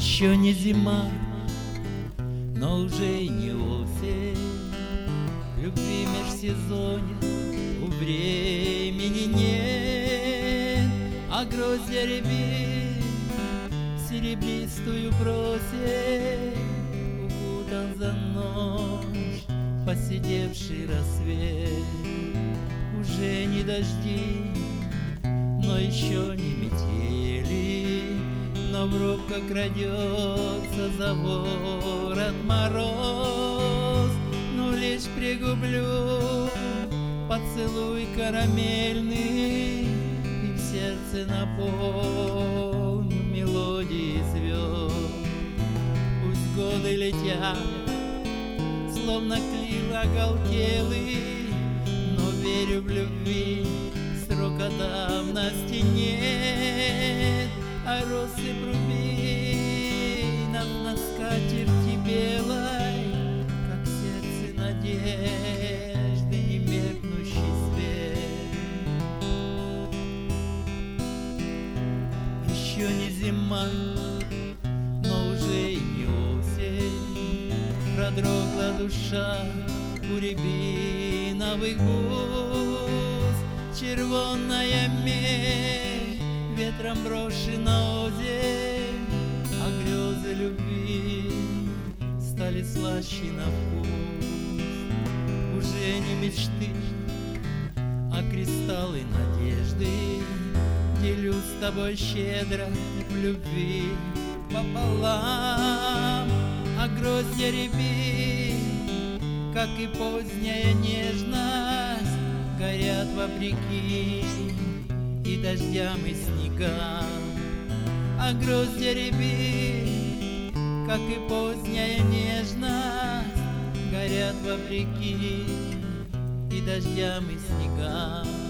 Еще не зима, но уже и не осень. Любви межсезонья у времени нет, а гроздья рябин серебристую просень укутан за ночь поседевший рассвет. Уже не дожди, но еще не метели, но в робко крадется за ворот мороз. Ну лишь пригублю поцелуй карамельный, и в сердце наполню мелодии звезд. Пусть годы летят, словно клин оголтелый, но верю в любви, срока давности нет. А россыпь рубинов на скатерти белой, как сердце надежды немеркнущий свет. Еще не зима, но уже и не осень. Продрогла душа у рябиновых бус, червонная медь ветром брошена озимь, а грезы любви стали слаще на вкус. Уже не мечты, а кристаллы надежды делю с тобой щедро в любви пополам. А гроздья рябин, как и поздняя нежность, горят вопреки и дождям, и снегам. А гроздья рябин, как и поздняя нежность, горят вопреки и дождям, и снегам.